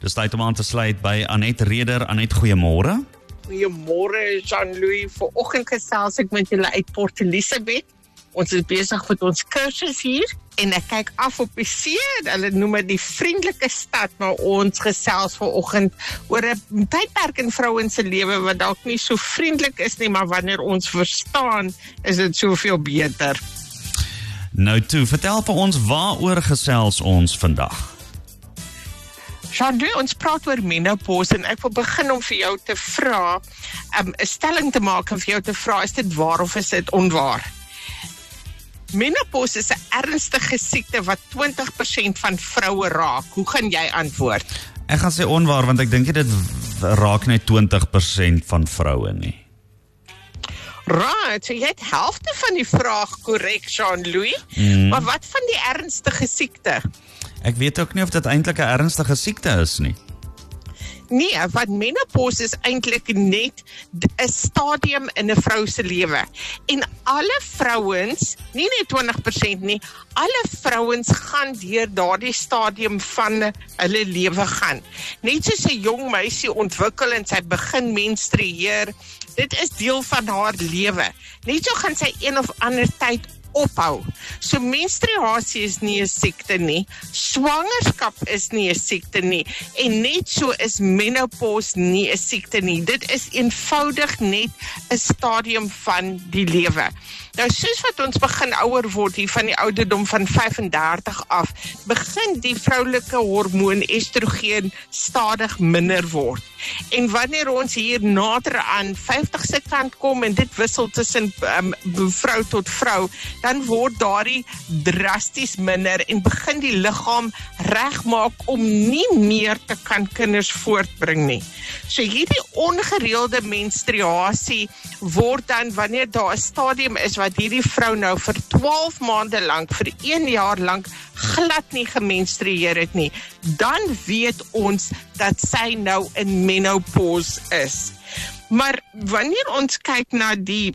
Dis tyd om aan te sluit by Annette Reder. Annette, goeiemôre. Goeiemôre Jean-Louis. Vanoggend gesels ek met julle uit Port Elizabeth. Ons is besig met ons kursus hier en ek kyk af op die see. Hulle noem dit die vriendelike stad, maar ons gesels vanoggend oor 'n tydperk in vrouens se lewe wat dalk nie so vriendelik is nie, maar wanneer ons verstaan, is dit soveel beter. Nou toe, vertel vir ons, waaroor gesels ons vandag? Jean-Louis, ons praat oor menopause en ek wil begin om vir jou te vra, 'n stelling te maak en vir jou te vra, is dit waar of is dit onwaar? Menopause is 'n ernstige siekte wat 20% van vroue raak. Hoe gaan jy antwoord? Ek gaan sê onwaar, want ek dink dit raak net 20% van vroue nie. Right, so jy het helfte van die vraag korrek, Jean-Louis. Maar wat van die ernstige siekte? Ek weet ook nie of dit eintlik 'n ernstige siekte is nie. Nee, want menopause is eintlik net 'n stadium in 'n vrou se lewe. En alle vrouens, nie net 20% nie, alle vrouens gaan deur daardie stadium van hulle lewe gaan. Net soos 'n jong meisie ontwikkel en sy begin menstrueer, dit is deel van haar lewe. Net so gaan sy een of ander tyd ophou. So menstruasie is nie 'n siekte nie, swangerskap is nie 'n siekte nie, en net so is menopause nie 'n siekte nie. Dit is eenvoudig net 'n stadium van die lewe. Nou soos wat ons begin ouer word hier van die ouderdom van 35 af, begin die vroulike hormoon estrogen stadig minder word. En wanneer ons hier nader aan 50 se kant kom, en dit wissel tussen vrou tot vrou, dan word daardie drasties minder en begin die liggaam regmaak om nie meer te kan kinders voortbring nie. So hierdie ongereelde menstruasie word dan, wanneer daar 'n stadium is wat hierdie vrou nou vir 12 maande lank, vir 1 jaar lank glad nie gemenstrueer het nie, dan weet ons dat sy nou in menopause is. Maar wanneer ons kyk na die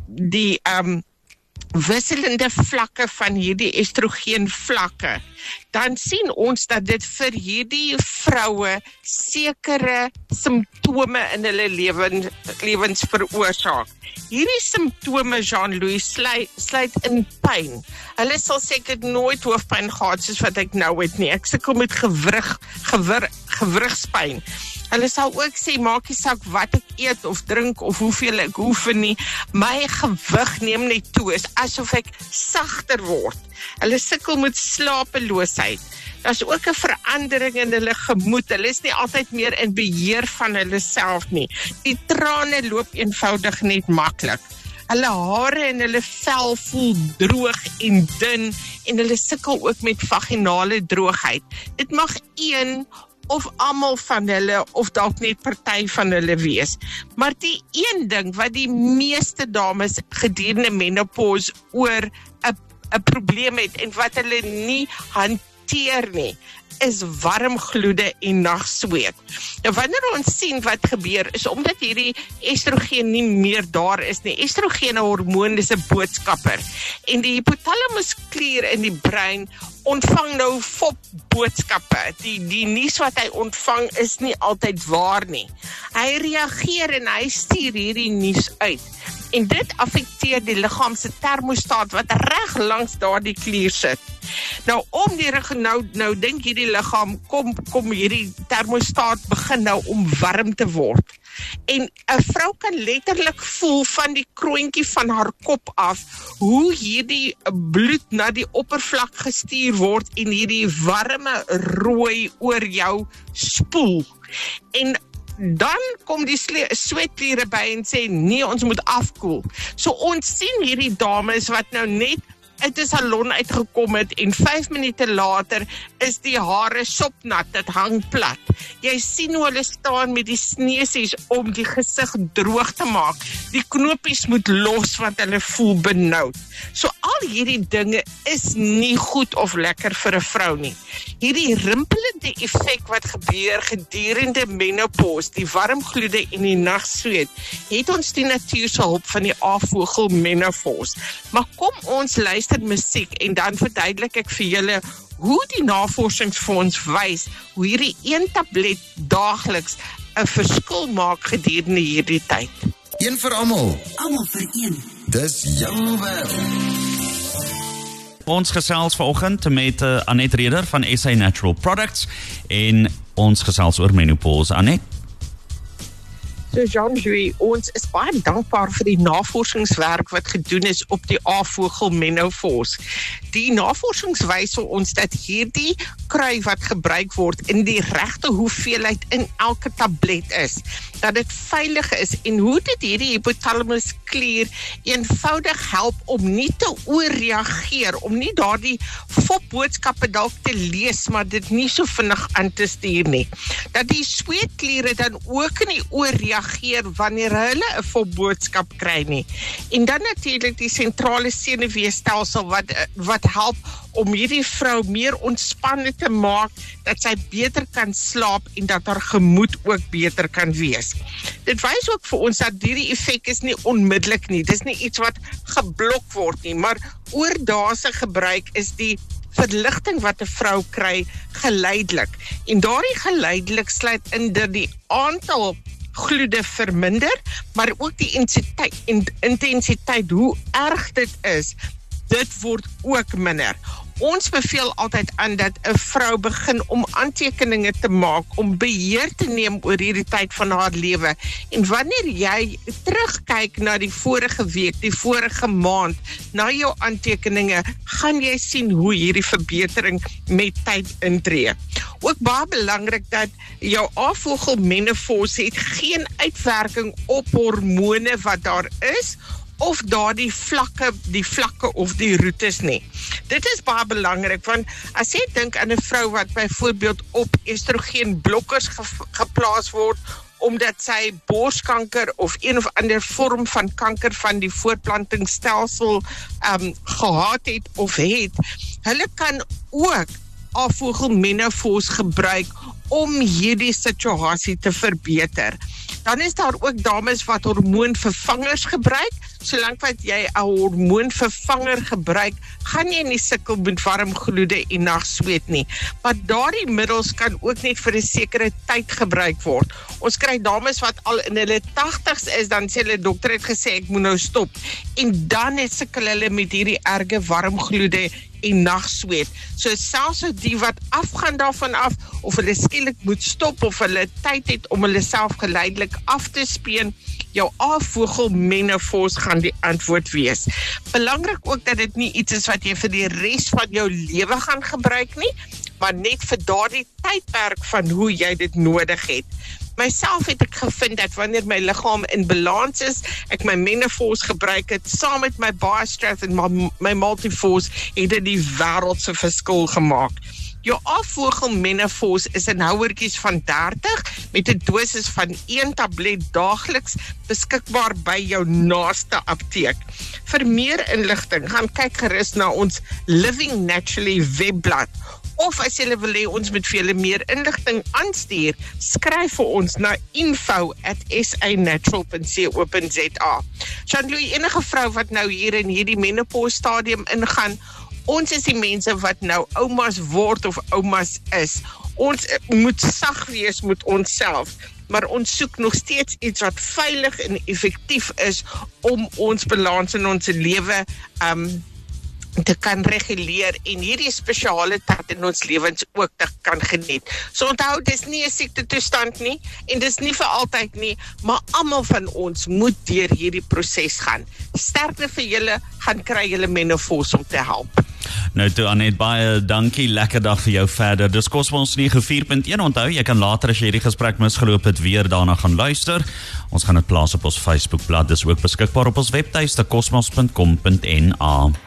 wisselende vlakke van hierdie estrogen vlakke, dan sien ons dat dit vir hierdie vroue sekere simptome in hulle lewens veroorsaak. Hierdie simptome, Jean-Louis, sluit in pyn. Hulle sal sê ek het nooit hoofpyn gehad soos wat ek nou het nie. Ek sukkel met gewrigspyn. Hulle sal ook sê, maak nie saak wat ek eet of drink of hoeveel ek oefen nie, my gewig neem net toe, is asof ek sagter word. Hulle sukkel met slapeloosheid. Daar's ook 'n verandering in hulle gemoed. Hulle is nie altyd meer in beheer van hulle self nie. Die trane loop eenvoudig net maklik. Hulle hare en hulle vel voel droog en dun en hulle sukkel ook met vaginale droogheid. Dit mag een of almal van hulle, of dalk net party van hulle wees. Maar die een ding wat die meeste dames gedurende menopause oor 'n probleem het en wat hulle nie hanteer nie, is warm gloede en nagsweet. Nou wanneer ons sien wat gebeur, is omdat hierdie estrogen nie meer daar is nie. Estrogene hormoon is 'n boodskapper. En die hypothalamusklier in die brein ontvang nou fop boodskappe. Die nuus wat hy ontvang is nie altyd waar nie. Hy reageer en hy stuur hierdie nuus uit. En dit affekteer die liggaam se termostaat wat reg langs daardie klier sit. Nou nou dink hierdie liggaam, kom hierdie termostaat begin nou om warm te word. En 'n vrou kan letterlik voel van die kroontjie van haar kop af, hoe hierdie bloed na die oppervlak gestuur word en hierdie warme rooi oor jou spoel. En dan kom die sweetkliere by en sê, nee, ons moet afkoel. So ons sien hierdie dames wat nou net uit 'n salon uitgekom het en 5 minute later is die hare sopnat, dit hang plat. Jy sien hoe hulle staan met die sneusies om die gesig droog te maak. Die knopies moet los want hulle voel benoud. So al hierdie dinge is nie goed of lekker vir 'n vrou nie. Hierdie rimpelende effek wat gebeur gedurende menopause, die warm gloede en die nagsweet, het ons die natuur se hulp van die aardvogel menopause. Maar kom ons luister luister musiek en dan verduidelik ek vir julle hoe die navorsingsfonds wys hoe hierdie een tablet daagliks 'n verskil maak gedurende hierdie tyd. Een vir almal. Almal vir een. Dis jou werk. Ons gesels vanoggend met Anet Reder van SA Natural Products en ons gesels oor menopause. Anet? So Jean-Louis, ons is baie dankbaar vir die navorsingswerk wat gedoen is op die A-vogel menopause. Die navorsings wys vir ons dat hierdie krui wat gebruik word in die regte hoeveelheid in elke tablet is, dat dit veilig is en hoe dit hierdie hypothalamus klier eenvoudig help om nie te oorreageer, om nie daardie fopboodskappe dalk te lees, maar dit nie so vinnig aan te stuur nie. Dat die sweetkliere dan ook nie oorreageer wanneer hulle 'n fopboodskap kry nie. En dan natuurlik die sentrale senuweestelsel wat help om hierdie vrou meer ontspanne te maak, dat sy beter kan slaap en dat haar gemoed ook beter kan wees. Dit wys ook vir ons dat hierdie effek is nie onmiddellik nie, dis nie iets wat geblok word nie, maar oordaase gebruik is die verligting wat 'n vrou kry geleidelik. En daardie geleidelik sluit in dat die aantal gloede verminder, maar ook die intensiteit, hoe erg dit is, dit word ook minder. Ons beveel altyd aan dat 'n vrou begin om aantekeninge te maak, om beheer te neem oor hierdie tyd van haar lewe. En wanneer jy terugkyk na die vorige week, die vorige maand, na jou aantekeninge, gaan jy sien hoe hierdie verbetering met tyd intree. Ook baie belangrik dat jou A-vogel menopause het geen uitwerking op hormone wat daar is, of daardie vlakke of die roetes nie. Dit is baie belangrik, want as jy dink aan 'n vrou wat byvoorbeeld op estrogenblokkers geplaas word, omdat sy borskanker of een of ander vorm van kanker van die voortplantingsstelsel gehad het of het, hulle kan ook A-vogel menopause gebruik om hierdie situasie te verbeter. Dan is daar ook dames wat hormoonvervangers gebruik. Solank wat jy 'n hormoonvervanger gebruik, gaan jy nie sukkel met warm gloede en nagsweet nie. Maar daardie middels kan ook net vir 'n sekere tyd gebruik word. Ons kry dames wat al in hulle 80's is, dan sê hulle dokter het gesê ek moet nou stop. En dan sukkel hulle met hierdie erge warm gloede en nagsweet. So selfs die wat afgaan daarvan af, of hulle skielik moet stop, of hulle tyd het om hulle self geleidelik af te speen, jou A-vogel menopause gaan die antwoord wees. Belangrik ook dat dit nie iets is wat jy vir die res van jou lewe gaan gebruik nie, maar net vir daardie tydperk van hoe jy dit nodig het. Myself het ek gevind dat wanneer my liggaam in balans is, ek my menopause gebruik het, saam met my Biostrath en my Multiforce, het dit die wêreldse verskil gemaak. Jou A-vogel menopause is in houertjies van 30 met 'n dosis van 1 tablet daagliks beskikbaar by jou naaste apteek. Vir meer inligting, gaan kyk gerus na ons Living Naturally webblad. Of as julle wil hê ons moet vir julle meer inligting aanstuur, skryf vir ons na info@sanatural.co.za. Jean-Louis, enige vrou wat nou hier in hierdie menopause stadium ingaan, ons is die mense wat nou oumas word of oumas is. Ons moet sag wees met onsself, maar ons soek nog steeds iets wat veilig en effektief is om ons balans in ons lewe te kan reguleer en hierdie spesiale tyd in ons lewens ook te kan geniet. So onthou, dis nie 'n siektetoestand nie en dis nie vir altyd nie, maar almal van ons moet deur hierdie proses gaan. Sterkte vir julle, gaan kry julle menopause om te help. Nou toe Anet, baie dankie, lekker dag vir jou verder. Dis Cosmos 94.1, onthou, jy kan later as jy hierdie gesprek misgeloop het weer daarna gaan luister. Ons gaan dit plaas op ons Facebookblad, dis ook beskikbaar op ons webtuiste cosmos.com.na.